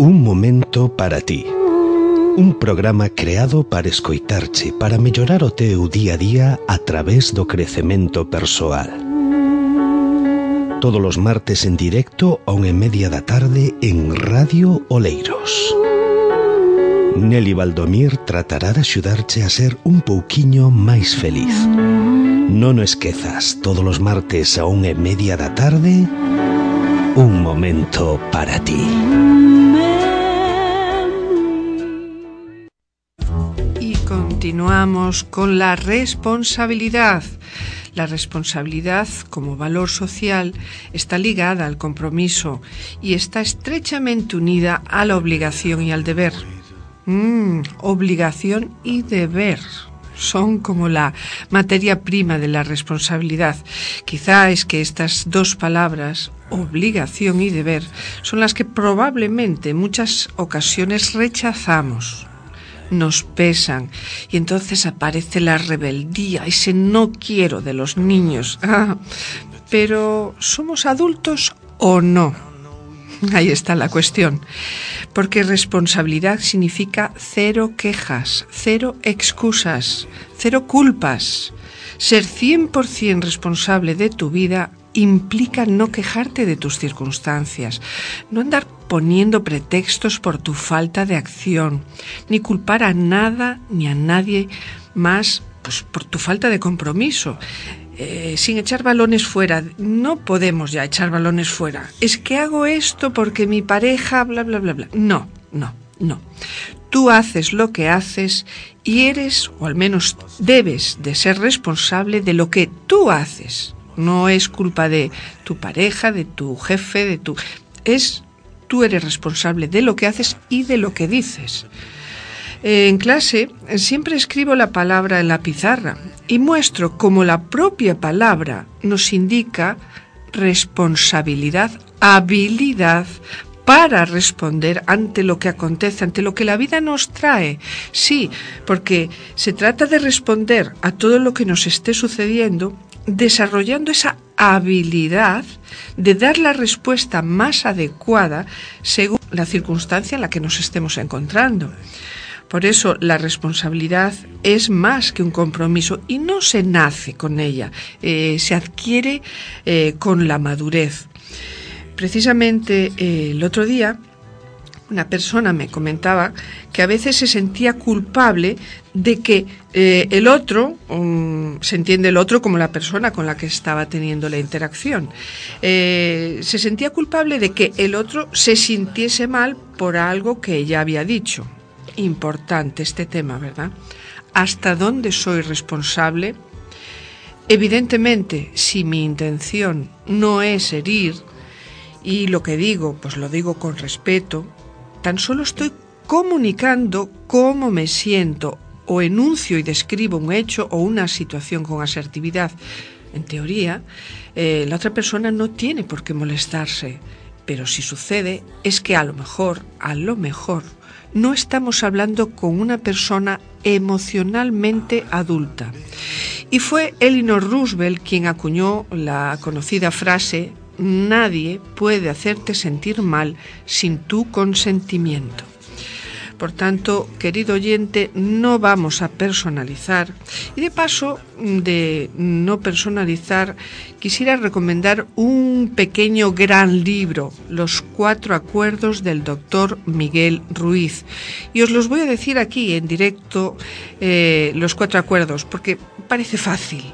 Un momento para ti. Un programa creado para escoitarche, para mellorar o teu día a día a través do crecemento persoal. Todos os martes en directo a 1:30 da tarde en Radio Oleiros. Nelly Valdomir tratará de axudarche a ser un pouquiño máis feliz. Non o esquezas, todos os martes a 1:30 da tarde, un momento para ti. Y continuamos con la responsabilidad. La responsabilidad como valor social está ligada al compromiso y está estrechamente unida a la obligación y al deber. Obligación y deber son como la materia prima de la responsabilidad. Quizá es que estas dos palabras, obligación y deber, son las que probablemente en muchas ocasiones rechazamos. Nos pesan y entonces aparece la rebeldía, ese no quiero de los niños. Pero ¿somos adultos o no? Ahí está la cuestión, porque responsabilidad significa cero quejas, cero excusas, cero culpas. Ser 100% responsable de tu vida implica no quejarte de tus circunstancias, no andar poniendo pretextos por tu falta de acción, ni culpar a nada ni a nadie más por tu falta de compromiso. Sin echar balones fuera. No podemos ya echar balones fuera. Es que hago esto porque mi pareja, bla, bla, bla, bla. No. Tú haces lo que haces y eres, o al menos debes de ser responsable de lo que tú haces. No es culpa de tu pareja, de tu jefe, tú eres responsable de lo que haces y de lo que dices. En clase siempre escribo la palabra en la pizarra y muestro cómo la propia palabra nos indica responsabilidad, habilidad para responder ante lo que acontece, ante lo que la vida nos trae. Sí, porque se trata de responder a todo lo que nos esté sucediendo, desarrollando esa habilidad de dar la respuesta más adecuada según la circunstancia en la que nos estemos encontrando. Por eso la responsabilidad es más que un compromiso y no se nace con ella, se adquiere con la madurez. Precisamente el otro día una persona me comentaba que a veces se sentía culpable de que el otro, se entiende el otro como la persona con la que estaba teniendo la interacción, se sentía culpable de que el otro se sintiese mal por algo que ella había dicho. Importante este tema, ¿verdad? ¿Hasta dónde soy responsable? Evidentemente, si mi intención no es herir y lo que digo, pues lo digo con respeto, tan solo estoy comunicando cómo me siento o enuncio y describo un hecho o una situación con asertividad. En teoría, la otra persona no tiene por qué molestarse, pero si sucede es que a lo mejor, no estamos hablando con una persona emocionalmente adulta. Y fue Eleanor Roosevelt quien acuñó la conocida frase: nadie puede hacerte sentir mal sin tu consentimiento. Por tanto, querido oyente, no vamos a personalizar. Y de paso de no personalizar, quisiera recomendar un pequeño gran libro, Los 4 acuerdos del Dr. Miguel Ruiz. Y os los voy a decir aquí en directo, los 4 acuerdos, porque parece fácil,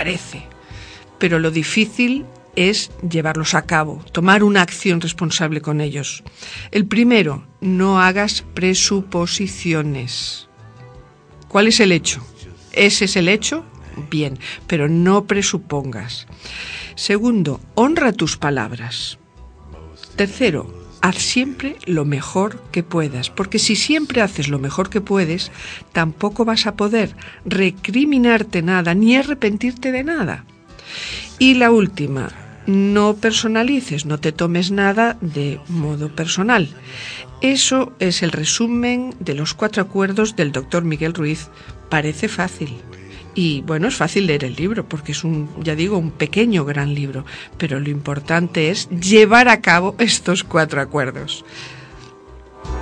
pero lo difícil es llevarlos a cabo, tomar una acción responsable con ellos. El primero, no hagas presuposiciones. ¿Cuál es el hecho? ¿Ese es el hecho? Bien, pero no presupongas. Segundo, honra tus palabras. Tercero, haz siempre lo mejor que puedas, porque si siempre haces lo mejor que puedes, tampoco vas a poder recriminarte nada ni arrepentirte de nada. Y la última, no personalices, no te tomes nada de modo personal. Eso es el resumen de los 4 acuerdos del Dr. Miguel Ruiz. Parece fácil. Y bueno, es fácil leer el libro porque es un pequeño gran libro, pero lo importante es llevar a cabo estos 4 acuerdos.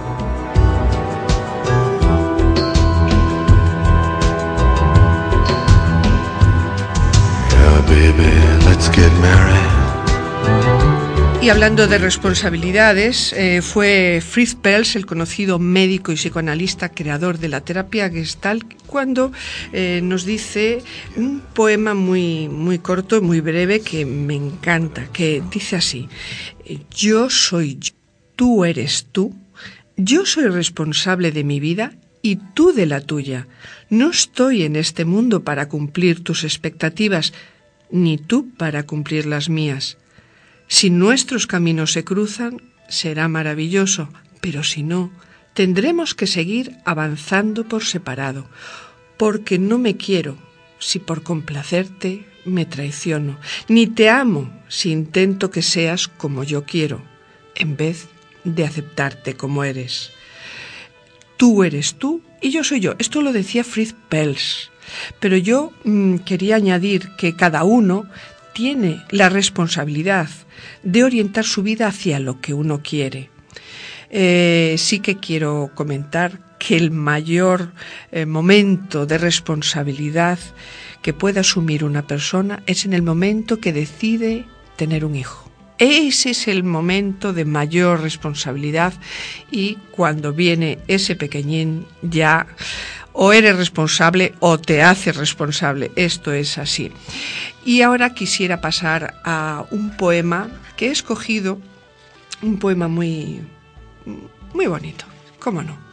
baby, let's get married. Y hablando de responsabilidades, fue Fritz Perls, el conocido médico y psicoanalista creador de la terapia Gestalt, cuando nos dice un poema muy, muy corto, muy breve, que me encanta, que dice así: yo soy yo, tú eres tú, yo soy responsable de mi vida y tú de la tuya. No estoy en este mundo para cumplir tus expectativas, ni tú para cumplir las mías. Si nuestros caminos se cruzan, será maravilloso, pero si no, tendremos que seguir avanzando por separado, porque no me quiero si por complacerte me traiciono, ni te amo si intento que seas como yo quiero, en vez de aceptarte como eres. Tú eres tú y yo soy yo. Esto lo decía Fritz Perls, pero yo quería añadir que cada uno tiene la responsabilidad de orientar su vida hacia lo que uno quiere. Sí que quiero comentar que el mayor momento de responsabilidad que puede asumir una persona es en el momento que decide tener un hijo. Ese es el momento de mayor responsabilidad, y cuando viene ese pequeñín ya o eres responsable o te haces responsable. Esto es así. Y ahora quisiera pasar a un poema que he escogido, un poema muy, muy bonito, ¿cómo no?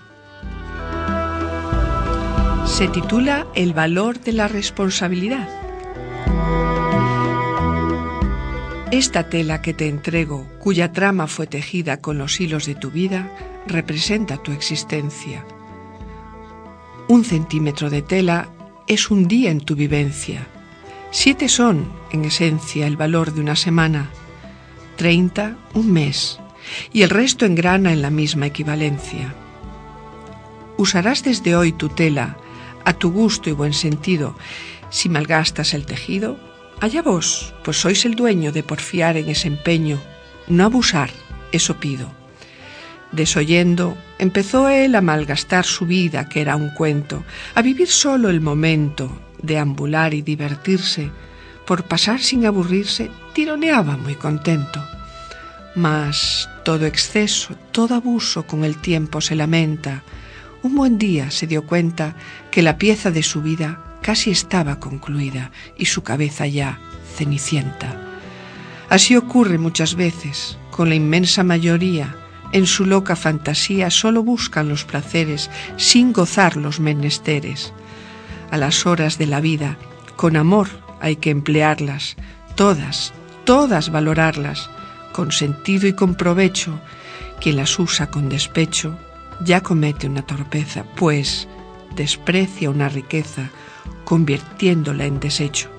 Se titula El valor de la responsabilidad. Esta tela que te entrego, cuya trama fue tejida con los hilos de tu vida, representa tu existencia. 1 centímetro de tela es un día en tu vivencia. 7 son, en esencia, el valor de una semana. 30, un mes. Y el resto engrana en la misma equivalencia. Usarás desde hoy tu tela, a tu gusto y buen sentido. Si malgastas el tejido, allá vos, pues sois el dueño de porfiar en ese empeño. No abusar, eso pido. Desoyendo, empezó él a malgastar su vida, que era un cuento, a vivir solo el momento, deambular y divertirse. Por pasar sin aburrirse, tironeaba muy contento. Mas todo exceso, todo abuso con el tiempo se lamenta. Un buen día se dio cuenta que la pieza de su vida casi estaba concluida y su cabeza ya cenicienta. Así ocurre muchas veces, con la inmensa mayoría. En su loca fantasía solo buscan los placeres sin gozar los menesteres. A las horas de la vida, con amor hay que emplearlas, todas, todas valorarlas, con sentido y con provecho. Quien las usa con despecho ya comete una torpeza, pues desprecia una riqueza, convirtiéndola en desecho.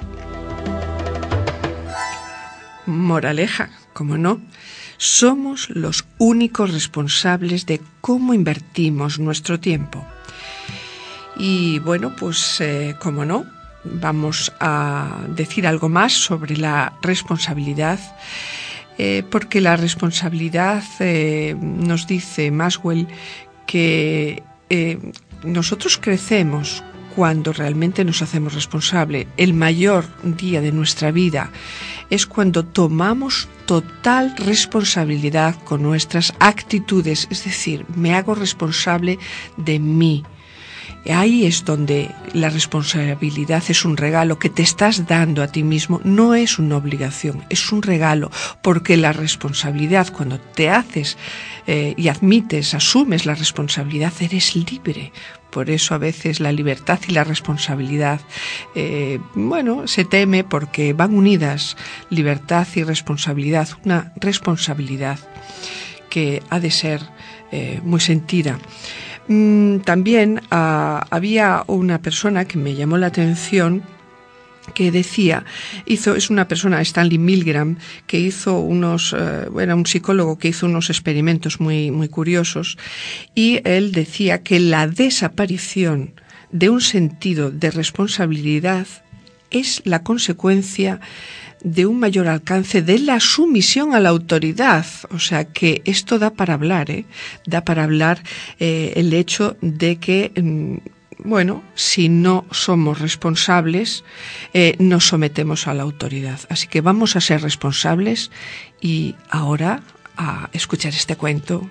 Moraleja, ¿cómo no? Somos los únicos responsables de cómo invertimos nuestro tiempo. Y bueno, pues, ¿cómo no? Vamos a decir algo más sobre la responsabilidad, porque la responsabilidad, nos dice Maxwell, que nosotros crecemos cuando realmente nos hacemos responsable. El mayor día de nuestra vida es cuando tomamos total responsabilidad con nuestras actitudes, es decir, me hago responsable de mí. Ahí es donde la responsabilidad es un regalo que te estás dando a ti mismo, no es una obligación, es un regalo, porque la responsabilidad, cuando te haces y admites, asumes la responsabilidad, eres libre. Por eso a veces la libertad y la responsabilidad, se teme porque van unidas, libertad y responsabilidad, una responsabilidad que ha de ser muy sentida. También había una persona que me llamó la atención, que decía, es una persona, Stanley Milgram, que hizo un psicólogo que hizo unos experimentos muy, muy curiosos, y él decía que la desaparición de un sentido de responsabilidad es la consecuencia de un mayor alcance de la sumisión a la autoridad. O sea que esto da para hablar, da para hablar el hecho de que bueno, si no somos responsables, nos sometemos a la autoridad. Así que vamos a ser responsables y ahora a escuchar este cuento.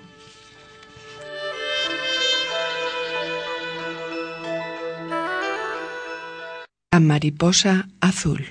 La mariposa azul.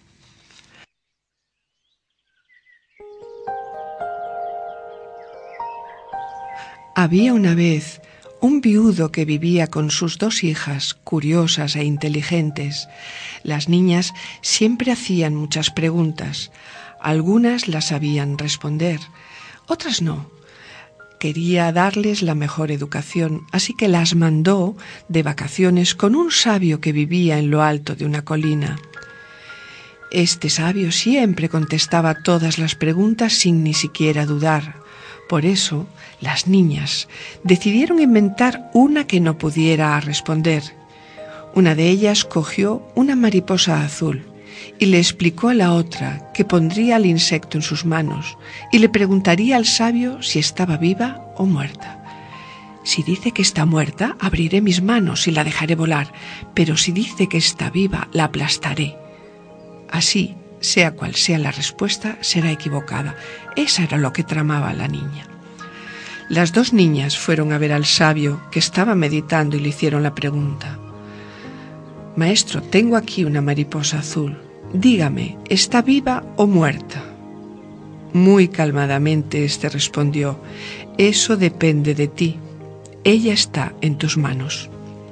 Había una vez un viudo que vivía con sus 2 hijas, curiosas e inteligentes. Las niñas siempre hacían muchas preguntas. Algunas las sabían responder, otras no. Quería darles la mejor educación, así que las mandó de vacaciones con un sabio que vivía en lo alto de una colina. Este sabio siempre contestaba todas las preguntas sin ni siquiera dudar. Por eso, las niñas decidieron inventar una que no pudiera responder. Una de ellas cogió una mariposa azul y le explicó a la otra que pondría al insecto en sus manos y le preguntaría al sabio si estaba viva o muerta. Si dice que está muerta, abriré mis manos y la dejaré volar, pero si dice que está viva, la aplastaré. Así, sea cual sea la respuesta, será equivocada. Eso era lo que tramaba la niña. Las 2 niñas fueron a ver al sabio, que estaba meditando, y le hicieron la pregunta. Maestro, tengo aquí una mariposa azul. Dígame, ¿está viva o muerta? Muy calmadamente éste respondió, eso depende de ti. Ella está en tus manos.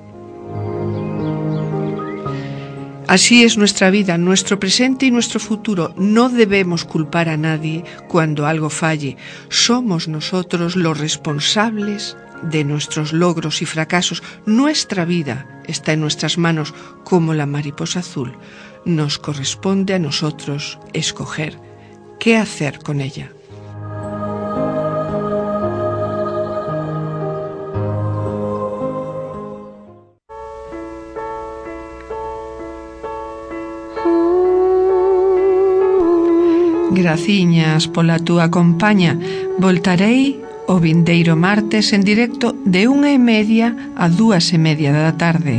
Así es nuestra vida, nuestro presente y nuestro futuro. No debemos culpar a nadie cuando algo falle. Somos nosotros los responsables de nuestros logros y fracasos. Nuestra vida está en nuestras manos como la mariposa azul. Nos corresponde a nosotros escoger qué hacer con ella. Graciñas pola túa compaña. Voltarei o vindeiro martes en directo de 1:30 a 2:30 da tarde.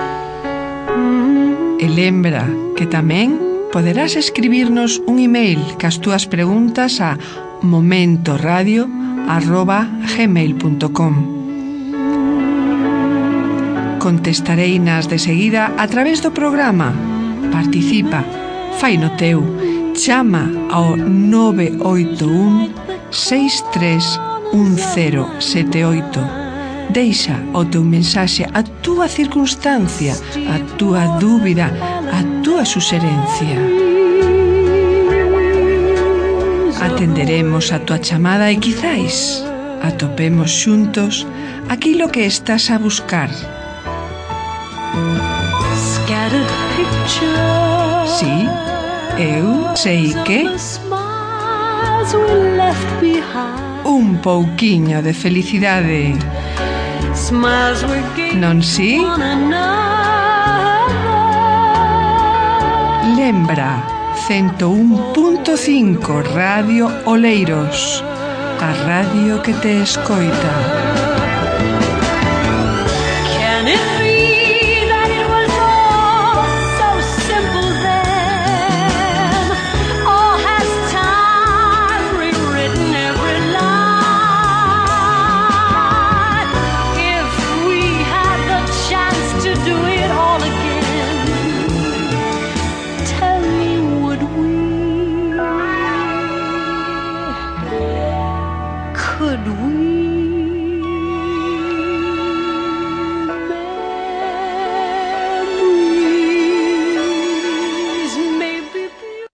E lembra que tamén poderás escribirnos un email cas túas preguntas a momentoradio@gmail.com. Contestareinas de seguida a través do programa. Participa, fai no teu. Chama ao 981 631078. Deixa o teu mensaxe, a túa circunstancia, a túa dúbida, a túa suxerencia. Atenderemos a túa chamada e quizáis atopemos xuntos aquilo que estás a buscar. Sí, eu sei que un pouquiño de felicidade. Non si? Lembra, 101.5 Radio Oleiros, a radio que te escoita.